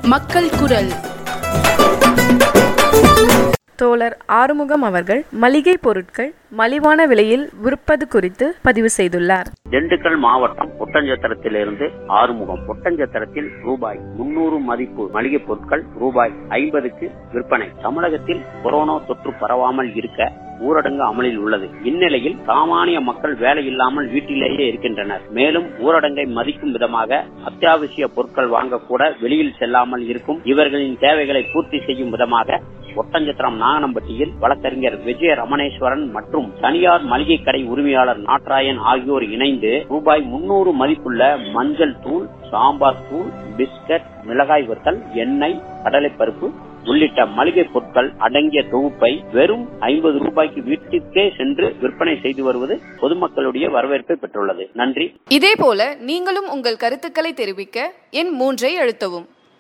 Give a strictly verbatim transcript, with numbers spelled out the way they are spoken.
மக்கள் குரல். தோழர் ஆறுமுகம் அவர்கள் மளிகை பொருட்கள் மலிவான விலையில் விற்பது குறித்து பதிவு செய்துள்ளார். திண்டுக்கல் மாவட்டம் ஒட்டஞ்சத்திரத்திலிருந்து ஆறுமுகம். ஒட்டஞ்சத்திரத்தில் ரூபாய் முன்னூறு மதிப்பு மளிகை பொருட்கள் ரூபாய் ஐம்பதுக்கு விற்பனை. தமிழகத்தில் கொரோனா தொற்று பரவாமல் இருக்க ஊரடங்கு அமலில் உள்ளது. இந்நிலையில் சாமானிய மக்கள் வேலை இல்லாமல் வீட்டிலேயே இருக்கின்றனர். மேலும் ஊரடங்கை மதிக்கும் விதமாக அத்தியாவசிய பொருட்கள் வாங்க கூட வெளியில் செல்லாமல் இருக்கும் இவர்களின் தேவைகளை பூர்த்தி செய்யும் விதமாக ஒட்டஞ்சத்திரம் நாகனம்பட்டியில் வழக்கறிஞர் விஜய ரமணேஸ்வரன் மற்றும் தனியார் மளிகை கடை உரிமையாளர் நாட்ராயன் ஆகியோர் இணைந்து ரூபாய் முன்னூறு மதிப்புள்ள மஞ்சள் தூள், சாம்பார் தூள், பிஸ்கட், மிளகாய் வத்தல், எண்ணெய், கடலைப்பருப்பு உள்ளிட்ட மளிகை பொருட்கள் அடங்கிய தொகுப்பை வெறும் ஐம்பது ரூபாய்க்கு வீட்டிற்கே சென்று விற்பனை செய்து வருவது பொதுமக்களுடைய வரவேற்பை பெற்றுள்ளது. நன்றி. இதேபோல நீங்களும் உங்கள் கருத்துக்களை தெரிவிக்க எண் மூன்றை அழுத்தவும்.